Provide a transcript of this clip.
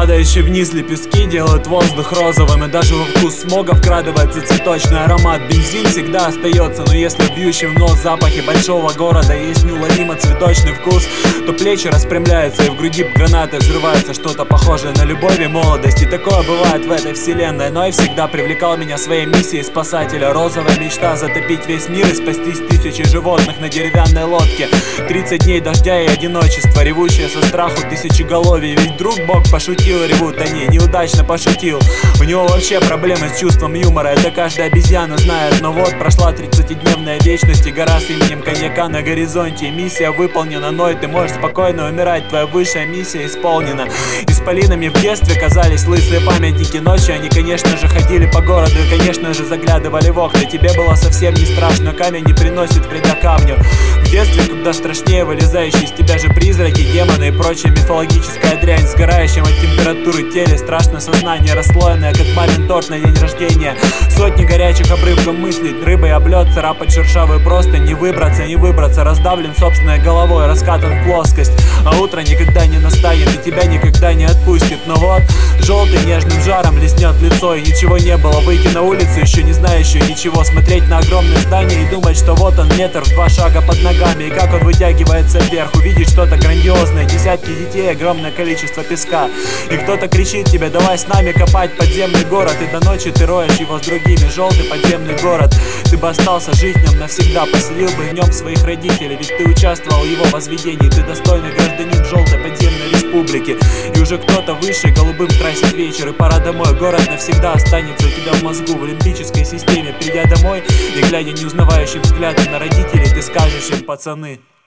Падающие вниз лепестки делают воздух розовым, и даже во вкус смога вкрадывается цветочный аромат. Бензин всегда остается, но если в бьющем в нос запахи большого города есть неуловимо цветочный вкус, то плечи распрямляются и в груди гранаты взрывается что-то похожее на любовь и молодость. И такое бывает в этой вселенной. Ной всегда привлекал меня своей миссией спасателя. Розовая мечта затопить весь мир и спастись тысячи животных на деревянной лодке. 30 дней дождя и одиночества, ревущее со страху тысячеголовье. Ведь вдруг Бог пошутил, ревут они, неудачно пошутил. У него вообще проблемы с чувством юмора, это каждая обезьяна знает. Но вот прошла 30-дневная вечность, и гора с именем коньяка на горизонте. И миссия выполнена, Ной, ты можешь спокойно умирать, твоя высшая миссия исполнена. Исполинами в детстве казались лысые памятники ночи. Они, конечно же, ходили по городу и, конечно же, заглядывали в окна. Тебе было совсем не страшно, камень не приносит вреда камню. В детстве куда страшнее вылезающие из тебя же призраки, демоны и прочая мифологическая дрянь. Сгорающим от температуры теле, страшно сознание, расслоенное, как мамин торт на день рождения. Сотни горячих обрывков мыслей, рыбой облет, царапать шершавую просто. Не выбраться, раздавлен собственной головой, раскатан в плоскость. А утро никогда не настанет и тебя никогда не отпустит. Но вот желтый нежным жаром лизнет лицо, и ничего не было. Выйти на улицу, еще не знающую ничего, смотреть на огромное здание и думать, что вот он, метр в 2 шага под ногами, и как он вытягивается вверх. Увидеть что-то грандиозное, десятки детей, огромное количество песка, и кто-то кричит тебе: давай с нами копать подземный город. И до ночи ты роешь его с другими. Желтый подземный город, ты бы остался жить в нем навсегда, поселил бы в нем своих родителей, ведь ты участвовал в его возведении. Ты достойный гражданин желтой подземной республики, и уже кто-то выше голубым красит вечер. И пора домой, город навсегда останется у тебя в мозгу, в лимбической системе. Придя домой и глядя неузнавающим взглядом на родителей, ты скажешь им: пацаны,